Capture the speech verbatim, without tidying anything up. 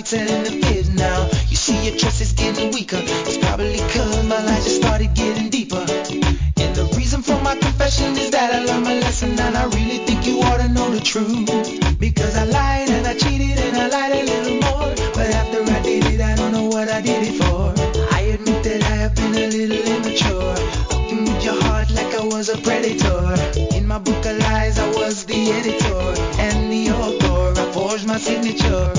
telling the fib now. You see your trust is getting weaker. It's probably cause my lies just started getting deeper. And the reason for my confession is that I learned my lesson, and I really think you ought to know the truth. Because I lied and I cheated and I lied a little more, but after I did it, I don't know what I did it for. I admit that I have been a little immature, fucking with your heart like I was a predator. In my book of lies, I was the editor and the author. I forged my signature.